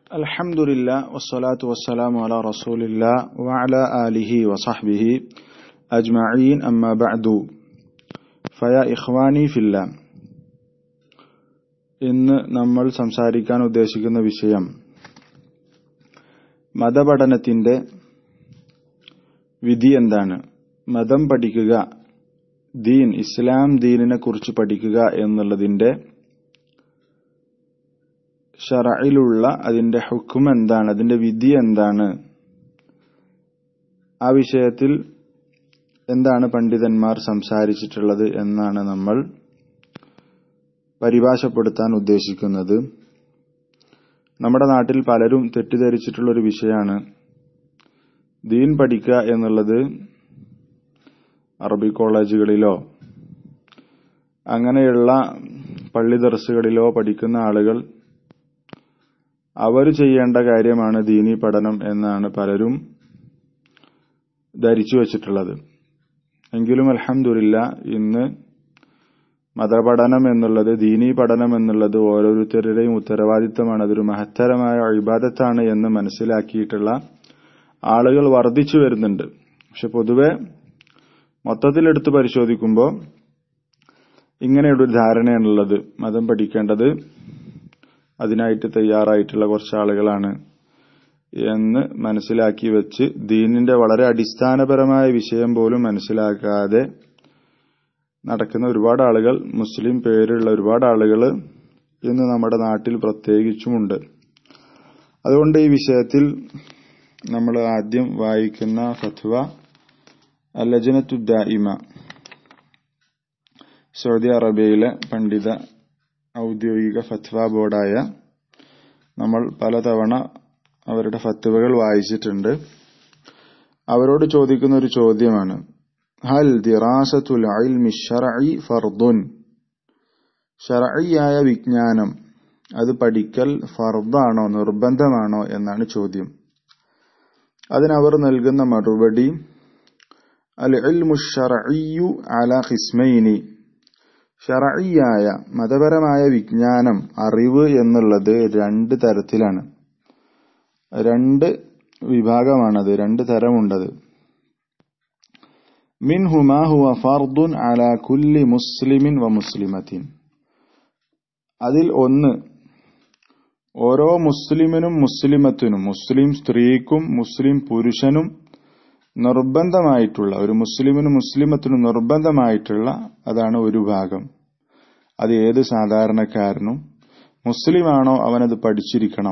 Alhamdulillah wassalatu wassalamu ala rasulillah wa ala alihi wa sahbihi ajma'in amma ba'du. Faya ikhwani fillah. ഇന്ന് നമ്മൾ സംസാരിക്കാൻ ഉദ്ദേശിക്കുന്ന വിഷയം മതപഠനത്തിന്റെ വിധി എന്താണ്? മതം പഠിക്കുക, ഇസ്ലാം ദീനിനെ കുറിച്ച് പഠിക്കുക എന്നുള്ളതിന്റെ ശറഇലുള്ള അതിന്റെ ഹുക്ം എന്താണ്, അതിന്റെ വിധി എന്താണ്, ആ വിഷയത്തിൽ എന്താണ് പണ്ഡിതന്മാർ സംസാരിച്ചിട്ടുള്ളത് എന്നാണ് നമ്മൾ പരിഭാഷപ്പെടുത്താൻ ഉദ്ദേശിക്കുന്നത്. നമ്മുടെ നാട്ടിൽ പലരും തെറ്റിദ്ധരിച്ചിട്ടുള്ള ഒരു വിഷയമാണ് ദീൻ പഠിക്കുക എന്നുള്ളത് അറബി കോളേജുകളിലോ അങ്ങനെയുള്ള പള്ളി ദർസുകളിലോ പഠിക്കുന്ന ആളുകൾ അവർ ചെയ്യേണ്ട കാര്യമാണ് ദീനി പഠനം എന്നാണ് പലരും ധരിച്ചു വച്ചിട്ടുള്ളത്. എങ്കിലും അൽഹംദുലില്ലാഹ് ഇന്ന് മതപഠനം എന്നുള്ളത്, ദീനി പഠനം എന്നുള്ളത് ഓരോരുത്തരുടെയും ഉത്തരവാദിത്തമാണ്. അതൊരു മഹത്തരമായ ഇബാദത്താണ് എന്ന് മനസ്സിലാക്കിയിട്ടുള്ള ആളുകൾ വർദ്ധിച്ചു വരുന്നുണ്ട്. പക്ഷെ പൊതുവെ മൊത്തത്തിലെടുത്ത് പരിശോധിക്കുമ്പോൾ ഇങ്ങനെയൊരു ധാരണയാണുള്ളത്. മതം പഠിക്കേണ്ടത് അതിനായിട്ട് തയ്യാറായിട്ടുള്ള കുറച്ച് ആളുകളാണ് എന്ന് മനസ്സിലാക്കി വെച്ച് ദീനിന്റെ വളരെ അടിസ്ഥാനപരമായ വിഷയം പോലും മനസ്സിലാക്കാതെ നടക്കുന്ന ഒരുപാട് ആളുകൾ, മുസ്ലിം പേരുള്ള ഒരുപാട് ആളുകൾ ഇന്ന് നമ്മുടെ നാട്ടിൽ പ്രത്യേകിച്ചുമുണ്ട്. അതുകൊണ്ട് ഈ വിഷയത്തിൽ നമ്മൾ ആദ്യം വായിക്കുന്ന ഫത്വ അൽ-ലജ്നത്തു ദായിമ, സൗദി അറേബ്യയിലെ പണ്ഡിത ഔദ്യോഗിക ഫത്വ ബോർഡായ, നമ്മൾ പലതവണ അവരുടെ ഫത്വകൾ വായിച്ചിട്ടുണ്ട്. അവരോട് ചോദിക്കുന്ന ഒരു ചോദ്യമാണ്, ഹൽ ദിറാസത്തുൽ ഇൽമി ശർഈ ഫർദുൻ, ശർഈയായ വിജ്ഞാനം അത് പഠിക്കൽ ഫർദാണോ, നിർബന്ധമാണോ എന്നാണ് ചോദ്യം. അതിനവർ നൽകുന്ന മറുപടി, അൽ ഇൽമു ശർഈയു അലാ ഖിസ്മൈനി, ശർഈയായ മതപരമായ വിജ്ഞാനം, അറിവ് എന്നുള്ളത് രണ്ട് തരത്തിലാണ്, രണ്ട് വിഭാഗമാണത്, രണ്ട് തരമുണ്ടത്. മിൻഹു മാ ഹുവ ഫർദുൻ അലാ കുല്ലി മുസ്ലിമിൻ വ മുസ്ലിമത്തിൻ, അതിൽ ഒന്ന് ഓരോ മുസ്ലിമിനും മുസ്ലിമത്തിനും, മുസ്ലിം സ്ത്രീക്കും മുസ്ലിം പുരുഷനും നിർബന്ധമായിട്ടുള്ള, ഒരു മുസ്ലിമിനും മുസ്ലിമത്തിനും നിർബന്ധമായിട്ടുള്ള അതാണ് ഒരു ഭാഗം. അത് ഏത് സാധാരണക്കാരനും മുസ്ലിമാണോ അവനത് പഠിച്ചിരിക്കണം.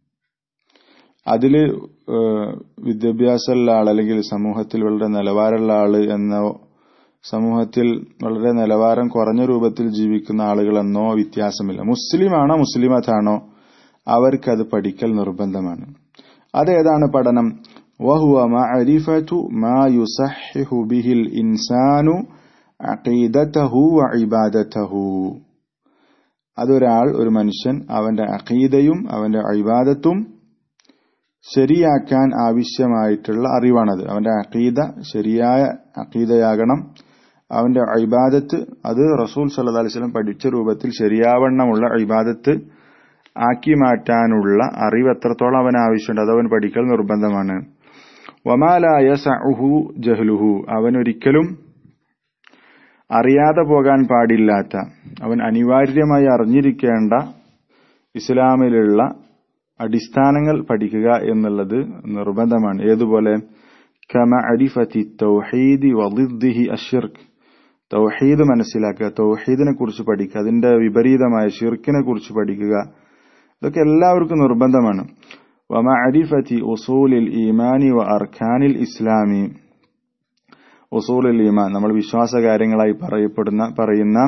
അതില് വിദ്യാഭ്യാസമുള്ള ആൾ, അല്ലെങ്കിൽ സമൂഹത്തിൽ വളരെ നിലവാരമുള്ള ആള് എന്നോ സമൂഹത്തിൽ വളരെ നിലവാരം കുറഞ്ഞ രൂപത്തിൽ ജീവിക്കുന്ന ആളുകൾ എന്നോ വ്യത്യാസമില്ല. മുസ്ലിമാണോ മുസ്ലിമത്താണോ അവർക്കത് പഠിക്കൽ നിർബന്ധമാണ്. അതേതാണ് പഠനം? വഹുവ മഅരിഫതു മാ യുസഹ്ഹിഹു ബിഹിൽ ഇൻസാനു അഖീദതഹു വ ഇബാദതഹു, അതൊരാൾ, ഒരു മനുഷ്യൻ അവന്റെ അഖീദയും അവന്റെ ഇബാദത്തും ശരിയാക്കാൻ ആവശ്യമായിട്ടുള്ള അറിവാണത്. അവന്റെ അഖീദ ശരിയായ അഖീദയാകണം, അവന്റെ ഇബാദത്ത് അത് റസൂൽ സല്ലല്ലാഹു അലൈഹി വസല്ലം പഠിച്ച രൂപത്തിൽ ശരിയാവണ്ണമുള്ള ഇബാദത്ത് ആക്കി മാറ്റാനുള്ള അറിവ് എത്രത്തോളം അവന് ആവശ്യമുണ്ട് അത് അവൻ പഠിക്കൽ നിർബന്ധമാണ്. വമാ ലാ യസഉഹു ജഹ്ലുഹു, അവനൊരിക്കലും അറിയാതെ പോകാൻ പാടില്ലാത്ത, അവൻ അനിവാര്യമായി അറിഞ്ഞിരിക്കേണ്ട ഇസ്ലാമിലുള്ള അടിസ്ഥാനങ്ങൾ പഠിക്കുക എന്നുള്ളത് നിർബന്ധമാണ്. ഏതുപോലെ? കമഅരിഫത്തി തൗഹീദി വദിദ്ദിഹി അശ്ശിർക്ക്, തൗഹീദ് മനസ്സിലാക്കുക, തൗഹീദിനെ കുറിച്ച് പഠിക്കുക, അതിന്റെ വിപരീതമായ ശിർക്കിനെ കുറിച്ച് പഠിക്കുക, ഇതൊക്കെ എല്ലാവർക്കും നിർബന്ധമാണ്. വമഅരിഫത്തി ഉസൂലിൽ ഈമാനി വ അർക്കാനിൽ ഇസ്ലാമി, ഉസൂലുൽ ഈമാൻ, നമ്മൾ വിശ്വാസ കാര്യങ്ങളായി പറയുന്ന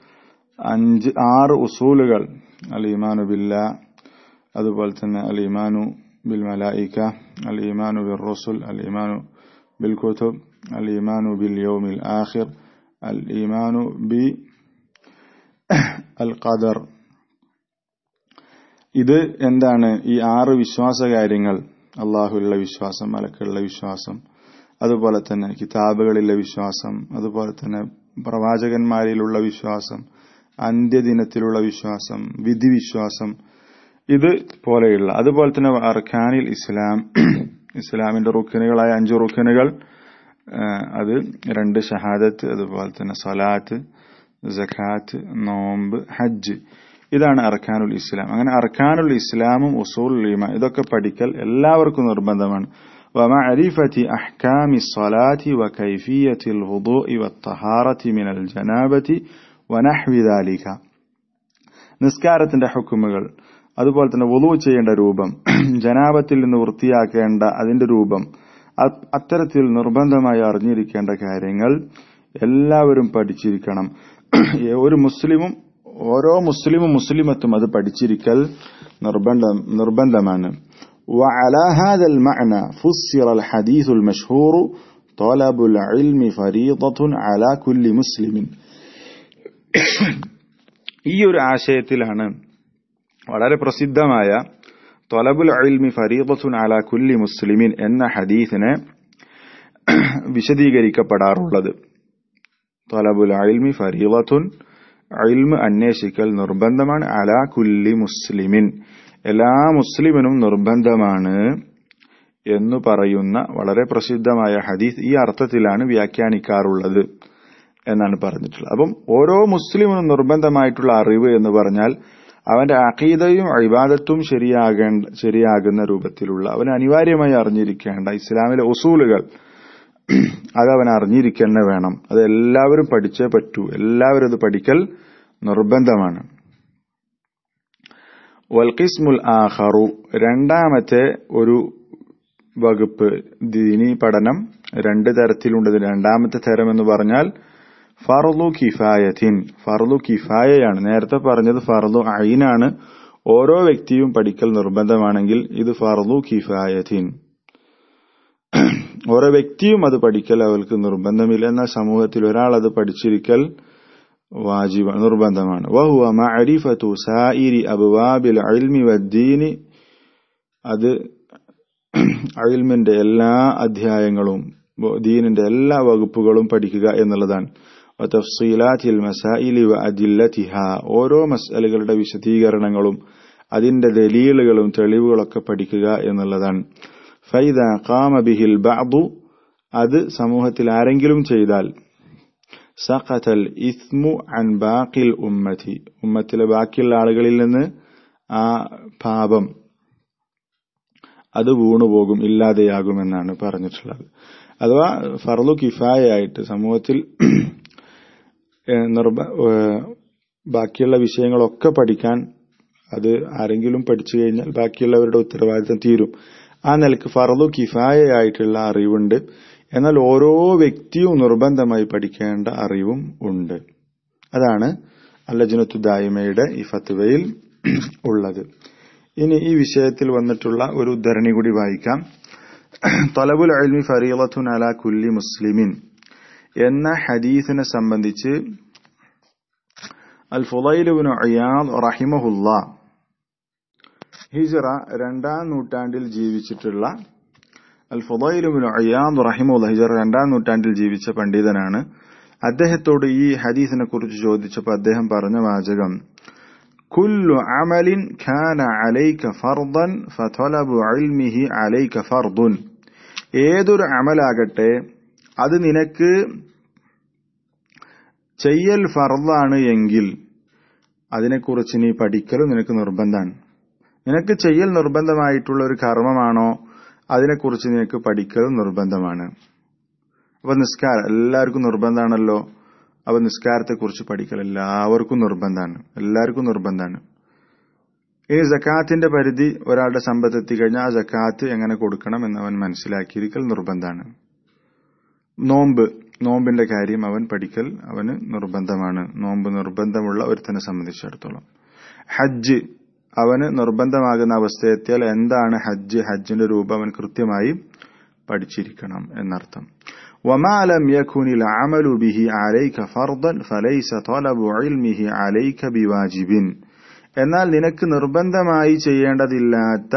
6 ഉസൂലുകൾ, അൽ ഈമാനു ബില്ലാഹ്, അതുപോലെ തന്നെ അൽ ഈമാനു ബിൽ മലായിക, അൽ ഈമാനു ബിർ റസുൽ, അൽ ഈമാനു ബിൽ കുതുബ്, അൽ ഈമാനു ബിൽ യൗമിൽ ആഖിർ, അൽ ഈമാനു ബി അൽ ഖദർ. ഇത് എന്താണ്? ഈ 6 വിശ്വാസ കാര്യങ്ങൾ, അള്ളാഹുവിലുള്ള വിശ്വാസം, മലക്കുകളുടെ വിശ്വാസം, അതുപോലെ തന്നെ കിതാബുകളിലെ വിശ്വാസം, അതുപോലെ തന്നെ പ്രവാചകന്മാരിലുള്ള വിശ്വാസം, അന്ത്യദിനത്തിലുള്ള വിശ്വാസം, വിധി വിശ്വാസം, ഇത് പോലെയുള്ള അതുപോലെ തന്നെ അർക്കാനിൽ ഇസ്ലാം, ഇസ്ലാമിന്റെ റുക്കനുകളായ 5 റുക്കനുകൾ, അത് 2 ഷഹാദത്ത്, അതുപോലെ തന്നെ സലാത്ത്, സകാത്ത്, നോമ്പ്, ഹജ്ജ്, ഇതാണ് അർക്കാനുൽ ഇസ്ലാം. അങ്ങനെ അർക്കാനുൽ ഇസ്ലാമും ഉസൂലുൽ ഈമാൻ ഇതൊക്കെ പഠിക്കൽ എല്ലാവർക്കും നിർബന്ധമാണ്. ومعرفة أحكام الصلاة وكيفية الوضوء والطهارة من الجنابة ونحو ذلك. നിസ്കാരത്തിന്റെ ഹുക്കുമുകൾ, അതുപോലെ തന്നെ വുളൂ ചെയ്യേണ്ട രൂപം, ജനാബത്തിൽ നിന്ന് വൃത്തിയാക്കേണ്ട അതിന്റെ രൂപം, അത്തരത്തിൽ നിർബന്ധമായി അറിഞ്ഞിരിക്കേണ്ട കാര്യങ്ങൾ എല്ലാവരും പഠിച്ചിരിക്കണം. ഓരോ മുസ്ലിമും മുസ്ലിമത്തും അത് പഠിച്ചിരിക്കൽ നിർബന്ധമാണ്. وعلى هذا المعنى فسر الحديث المشهور طلب العلم فريضة على كل مسلم. ഈ ഒരു ആശയത്തിലാണ് വളരെ പ്രസിദ്ധമായ ത്വലബുൽ ഇൽമി ഫരീദത്തുൻ അലാ കുല്ലി മുസ്ലിമിൻ എന്ന ഹദീസിനെ വിശദീകരിക്കപ്പെടാറുള്ളത്. ത്വലബുൽ ഇൽമി ഫരീദത്തുൻ, ഇൽമ് അന്വേഷിക്കൽ നിർബന്ധമാണ്, അലാ കുല്ലി മുസ്ലിമിൻ, എല്ലാ മുസ്ലിമിനും നിർബന്ധമാണ് എന്ന് പറയുന്ന വളരെ പ്രസിദ്ധമായ ഹദീസ് ഈ അർത്ഥത്തിലാണ് വ്യാഖ്യാനിക്കാറുള്ളത് എന്നാണ് പറഞ്ഞിട്ടുള്ളത്. അപ്പം ഓരോ മുസ്ലിമിനും നിർബന്ധമായിട്ടുള്ള അറിവ് എന്ന് പറഞ്ഞാൽ അവന്റെ അഖീദയും ഇബാദത്തും ശരിയാകുന്ന രൂപത്തിലുള്ള അവന് അനിവാര്യമായി അറിഞ്ഞിരിക്കേണ്ട ഇസ്ലാമിലെ ഉസൂലുകൾ അത് അവൻ അറിഞ്ഞിരിക്കന്നെ വേണം. അത് എല്ലാവരും പഠിച്ചേ പറ്റൂ, എല്ലാവരും അത് പഠിക്കൽ നിർബന്ധമാണ്. വൽഖിസ്മുൽ ആഖറു, രണ്ടാമത്തെ ഒരു വകുപ്പ്, ദീനി പഠനം 2 തരത്തിലുണ്ട്. രണ്ടാമത്തെ തരം എന്ന് പറഞ്ഞാൽ ഫർളു കിഫായത്തിൻ, ഫർളു കിഫായയാണ്. നേരത്തെ പറഞ്ഞത് ഫർളു ഐനാണ്, ഓരോ വ്യക്തിയും പഠിക്കൽ നിർബന്ധമാണെങ്കിൽ ഇത് ഫർളു കിഫായത്തിൻ, ഓരോ വ്യക്തിയും അത് പഠിക്കൽ അവർക്ക് നിർബന്ധമില്ല. എന്നാൽ സമൂഹത്തിൽ ഒരാൾ അത് പഠിച്ചിരിക്കൽ വാജിബ, നിർബന്ധമാണ്. വഹുവ മഅരിഫതു സായിരി അബ്വാബിൽ ഇൽമി വദ്ദീനി, അത് ഇൽമിന്റെ എല്ലാ അധ്യായങ്ങളും ദീനിന്റെ എല്ലാ വകുപ്പുകളും പഠിക്കുക എന്നുള്ളതാണ്. വതഫ്സീലാത്തിൽ മസായിലി വഅദില്ലതിഹാ, ഓരോ മസ്അലകളുടെ വിശദീകരണങ്ങളും അതിന്റെ ദലീലുകളും തെളിവുകളൊക്കെ പഠിക്കുക എന്നുള്ളതാണ്. ഫൈദാ ഖാമ ബിഹിൽ ബഅദു, അത് സമൂഹത്തിൽ ആരെങ്കിലും ചെയ്താൽ സഖതൽ ഇസ്മു അൻ ബാഖിൽ ഉമ്മത്തി, ഉമ്മത്തിലെ ബാക്കിയുള്ള ആളുകളിൽ നിന്ന് ആ പാപം അത് വീണുപോകും, ഇല്ലാതെയാകുമെന്നാണ് പറഞ്ഞിട്ടുള്ളത്. അഥവാ ഫർളു കിഫായയായിട്ട് സമൂഹത്തിൽ ബാക്കിയുള്ള വിഷയങ്ങളൊക്കെ പഠിക്കാൻ അത് ആരെങ്കിലും പഠിച്ചു കഴിഞ്ഞാൽ ബാക്കിയുള്ളവരുടെ ഉത്തരവാദിത്തം തീരും. ആ നിലക്ക് ഫർളു കിഫായയായിട്ടുള്ള അറിവുണ്ട്. എന്നാൽ ഓരോ വ്യക്തിയും നിർബന്ധമായി പഠിക്കേണ്ട അറിവും ഉണ്ട്. അതാണ് അൽ-ലജ്നത്തു ദായിമയുടെ ഈ ഫത്വയിൽ ഉള്ളത്. ഇനി ഈ വിഷയത്തിൽ വന്നിട്ടുള്ള ഒരു ഉദ്ധരണി കൂടി വായിക്കാം. ത്വലബുൽ ഇൽമി ഫരീളത്തുൻ അലാ കുല്ലി മുസ്ലിമിൻ എന്ന ഹദീസിനെ സംബന്ധിച്ച് അൽ ഫുളൈൽ ഇബ്നു ഇയാദ് റഹിമഹുല്ലാഹ് ഹിജ്റ 2-ാം നൂറ്റാണ്ടിൽ ജീവിച്ചിട്ടുള്ള അൽ ഫുളൈൽ ഇബ്നു ഇയാദ് റഹിമഹുല്ലാഹ് ഹിജ്റ 2-ാം നൂറ്റാണ്ടിൽ ജീവിച്ച പണ്ഡിതനാണ്. അദ്ദേഹത്തോട് ഈ ഹദീസിനെ കുറിച്ച് ചോദിച്ചപ്പോൾ അദ്ദേഹം പറഞ്ഞ വാചകം കുല്ലു അമലിൻ കാന അലൈക ഫർദൻ ഫതലബു ഇൽമിഹി അലൈക ഫർദുൻ, ഏതൊരു അമലാകട്ടെ അത് നിനക്ക് ചെയ്യൽ ഫർദാണ് എങ്കിൽ അതിനെക്കുറിച്ച് നീ പഠിക്കലും നിനക്ക് നിർബന്ധമാണ്. നിനക്ക് ചെയ്യൽ നിർബന്ധമായിട്ടുള്ള ഒരു കർമ്മമാണോ അതിനെക്കുറിച്ച് നിനക്ക് പഠിക്കലും നിർബന്ധമാണ്. അപ്പൊ നിസ്കാരം എല്ലാവർക്കും നിർബന്ധമാണല്ലോ. അപ്പൊ നിസ്കാരത്തെക്കുറിച്ച് പഠിക്കൽ എല്ലാവർക്കും നിർബന്ധമാണ്. ഇനി സക്കാത്തിന്റെ പരിധി, ഒരാളുടെ സമ്പത്ത് എത്തിക്കഴിഞ്ഞാൽ ആ സക്കാത്ത് എങ്ങനെ കൊടുക്കണം എന്നവൻ മനസ്സിലാക്കിയിരിക്കൽ നിർബന്ധമാണ്. നോമ്പിന്റെ കാര്യം അവൻ പഠിക്കൽ അവന് നിർബന്ധമാണ്. നോമ്പ് നിർബന്ധമുള്ള ഒരുത്തനെ സംബന്ധിച്ചിടത്തോളം. ഹജ്ജ് അവന് നിർബന്ധമാകുന്ന അവസ്ഥയെത്തിയാൽ എന്താണ് ഹജ്ജിന്റെ രൂപം അവൻ കൃത്യമായി പഠിച്ചിരിക്കണം എന്നർത്ഥം. وما لم يكن العمل به عليك فرضا فليس طلب علمه عليك بواجب, എന്നാൽ നിനക്ക് നിർബന്ധമായി ചെയ്യേണ്ടതില്ലാത്ത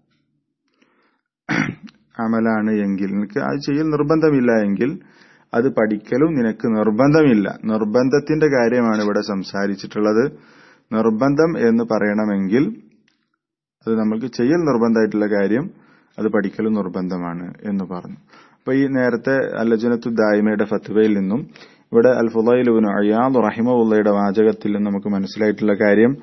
അമലാണ് എങ്കിൽ, നിനക്ക് അത് ചെയ്യൽ നിർബന്ധമില്ല എങ്കിൽ അത് പഠിക്കലും നിനക്ക് നിർബന്ധമില്ല. നിർബന്ധത്തിന്റെ കാര്യമാണ് ഇവിടെ സംസാരിച്ചിട്ടുള്ളത്. നിർബന്ധം എന്ന് പറയണമെങ്കിൽ അത് നമ്മൾക്ക് ചെയ്യൽ നിർബന്ധമായിട്ടുള്ള കാര്യം അത് പഠിക്കലും നിർബന്ധമാണ് എന്ന് പറഞ്ഞു. അപ്പൊ ഈ നേരത്തെ അൽ-ലജ്നത്തു ദായിമയുടെ ഫത്വയിൽ നിന്നും ഇവിടെ അൽ ഫുളൈൽ ഇബ്നു അയ്യാദ് റഹിമഹുള്ളയുടെ വാചകത്തിൽ നിന്ന് നമുക്ക് മനസ്സിലായിട്ടുള്ള കാര്യം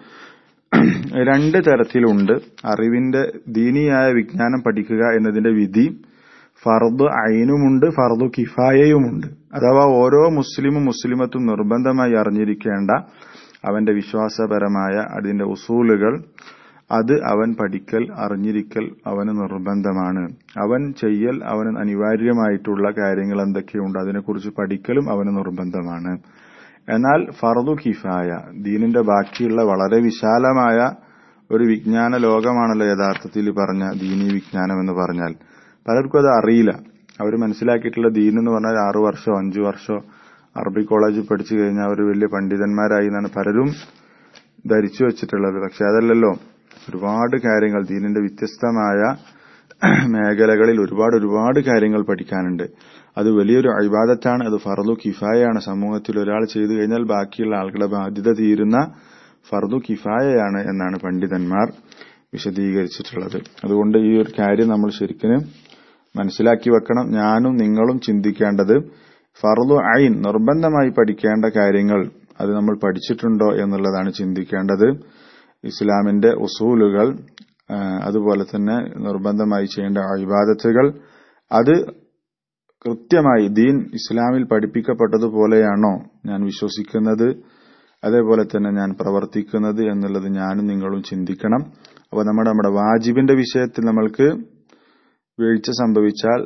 രണ്ട് തരത്തിലുണ്ട്. അറിവിന്റെ ദീനിയായ വിജ്ഞാനം പഠിക്കുക എന്നതിന്റെ വിധി ഫർദ് ഐനുമുണ്ട്, ഫർദു കിഫായയുമുണ്ട്. അഥവാ ഓരോ മുസ്ലിമും മുസ്ലിമത്തും നിർബന്ധമായി അറിഞ്ഞിരിക്കേണ്ട അവന്റെ വിശ്വാസപരമായ അതിന്റെ ഉസൂലുകൾ അത് അവൻ പഠിക്കൽ അറിഞ്ഞിരിക്കൽ അവന് നിർബന്ധമാണ്. അവൻ ചെയ്യൽ അവന് അനിവാര്യമായിട്ടുള്ള കാര്യങ്ങൾ എന്തൊക്കെയുണ്ട് അതിനെക്കുറിച്ച് പഠിക്കലും അവന് നിർബന്ധമാണ്. എന്നാൽ ഫർദു കിഫായ ദീനിന്റെ ബാക്കിയുള്ള വളരെ വിശാലമായ ഒരു വിജ്ഞാന ലോകമാണല്ലോ യഥാർത്ഥത്തിൽ പറഞ്ഞ ദീനീ വിജ്ഞാനം എന്ന് പറഞ്ഞാൽ. പലർക്കും അത് അറിയില്ല. അവർ മനസ്സിലാക്കിയിട്ടുള്ള ദീൻ എന്ന് പറഞ്ഞാൽ 6 വർഷമോ 5 വർഷമോ അറബി കോളേജിൽ പഠിച്ചു കഴിഞ്ഞാൽ അവർ വലിയ പണ്ഡിതന്മാരായി എന്നാണ് പലരും ധരിച്ചു വെച്ചിട്ടുള്ളത്. പക്ഷെ അതല്ലല്ലോ. ഒരുപാട് കാര്യങ്ങൾ ദീനിന്റെ വ്യത്യസ്തമായ മേഖലകളിൽ ഒരുപാട് കാര്യങ്ങൾ പഠിക്കാനുണ്ട്. അത് വലിയൊരു ഇബാദത്താണ്. അത് ഫർദു കിഫായയാണ്. സമൂഹത്തിൽ ഒരാൾ ചെയ്തു കഴിഞ്ഞാൽ ബാക്കിയുള്ള ആളുകളുടെ ബാധ്യത തീരുന്ന ഫർദു കിഫായയാണ് എന്നാണ് പണ്ഡിതന്മാർ വിശദീകരിച്ചിട്ടുള്ളത്. അതുകൊണ്ട് ഈ ഒരു കാര്യം നമ്മൾ ശരിക്കും മനസ്സിലാക്കി വെക്കണം. ഞാനും നിങ്ങളും ചിന്തിക്കേണ്ടത് ഫർദു ഐൻ നിർബന്ധമായി പഠിക്കേണ്ട കാര്യങ്ങൾ അത് നമ്മൾ പഠിച്ചിട്ടുണ്ടോ എന്നുള്ളതാണ് ചിന്തിക്കേണ്ടത്. ഇസ്ലാമിന്റെ ഉസൂലുകൾ, അതുപോലെ തന്നെ നിർബന്ധമായി ചെയ്യേണ്ട ഇബാദത്തുകൾ അത് കൃത്യമായി ദീൻ ഇസ്ലാമിൽ പഠിപ്പിക്കപ്പെട്ടതുപോലെയാണോ ഞാൻ വിശ്വസിക്കുന്നത്, അതേപോലെ തന്നെ ഞാൻ പ്രവർത്തിക്കുന്നത് എന്നുള്ളത് ഞാനും നിങ്ങളും ചിന്തിക്കണം. അപ്പൊ നമ്മുടെ വാജിബിന്റെ വിഷയത്തിൽ നമ്മൾക്ക് വീഴ്ച സംഭവിച്ചാൽ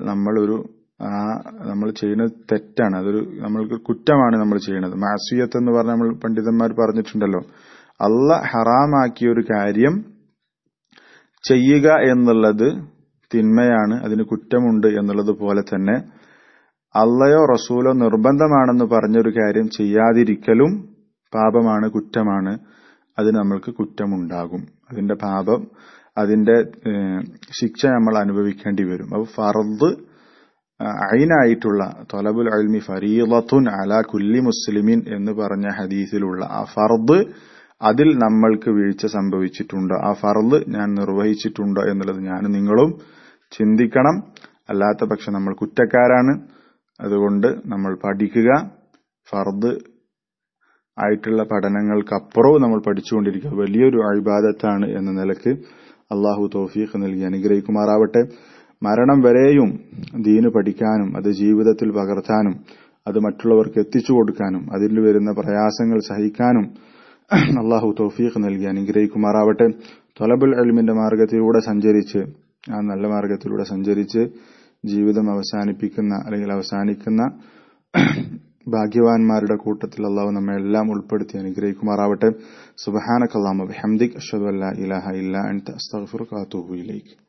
നമ്മൾ ചെയ്യുന്നത് തെറ്റാണ്. അതൊരു നമ്മൾക്ക് കുറ്റമാണ് നമ്മൾ ചെയ്യുന്നത്. മാസിയത്ത് എന്ന് പറഞ്ഞാൽ നമ്മൾ പണ്ഡിതന്മാർ പറഞ്ഞിട്ടുണ്ടല്ലോ, അല്ലാഹ് ഹറാമാക്കിയ ഒരു കാര്യം ചെയ്യുക എന്നുള്ളത് തിന്മയാണ്, അതിന് കുറ്റമുണ്ട് എന്നുള്ളത് പോലെ തന്നെ അള്ളയോ റസൂലോ നിർബന്ധമാണെന്ന് പറഞ്ഞൊരു കാര്യം ചെയ്യാതിരിക്കലും പാപമാണ്, കുറ്റമാണ്. അതിന് നമ്മൾക്ക് കുറ്റമുണ്ടാകും. അതിന്റെ പാപം, അതിന്റെ ശിക്ഷ നമ്മൾ അനുഭവിക്കേണ്ടി വരും. അപ്പോൾ ഫർദ് ഐനായിട്ടുള്ള തൊലബുൽ ഇൽമി ഫരീളത്തുൻ അലാ കുല്ലി മുസ്ലിമിൻ എന്ന് പറഞ്ഞ ഹദീസിലുള്ള ആ ഫർദ് അതിൽ നമ്മൾക്ക് വീഴ്ച സംഭവിച്ചിട്ടുണ്ടോ, ആ ഫർദ് ഞാൻ നിർവഹിച്ചിട്ടുണ്ടോ എന്നുള്ളത് ഞാനും നിങ്ങളും ചിന്തിക്കണം. അല്ലാത്ത പക്ഷം നമ്മൾ കുറ്റക്കാരാണ്. അതുകൊണ്ട് നമ്മൾ പഠിക്കുക. ഫർദ് ആയിട്ടുള്ള പഠനങ്ങൾക്കപ്പുറവും നമ്മൾ പഠിച്ചുകൊണ്ടിരിക്കുക വലിയൊരു ഇബാദത്താണ് എന്ന നിലക്ക് അള്ളാഹു തൗഫീഖ് നൽകി അനുഗ്രഹിക്കുമാറാവട്ടെ. മരണം വരെയും ദീന് പഠിക്കാനും അത് ജീവിതത്തിൽ പകർത്താനും അത് മറ്റുള്ളവർക്ക് എത്തിച്ചു കൊടുക്കാനും അതിൽ വരുന്ന പ്രയാസങ്ങൾ സഹിക്കാനും അള്ളാഹു തൗഫീഖ് നൽകി അനുഗ്രഹിക്കുമാറാവട്ടെ. തൊലബുൽ ഇൽമിന്റെ മാർഗത്തിലൂടെ സഞ്ചരിച്ച്, ആ നല്ല മാർഗത്തിലൂടെ സഞ്ചരിച്ച് ജീവിതം അവസാനിക്കുന്ന ഭാഗ്യവാന്മാരുടെ കൂട്ടത്തിൽ അള്ളാഹു നമ്മെ എല്ലാം ഉൾപ്പെടുത്തി അനുഗ്രഹിക്കുമാറാവട്ടെ. സുബ്ഹാനക അല്ലാഹുമ്മ വബിഹംദിക അഷ്ഹദു അല്ലാ ഇലാഹ ഇല്ലാ അൻത അസ്തഗ്ഫിറുക വഅതൂബു ഇലൈക്.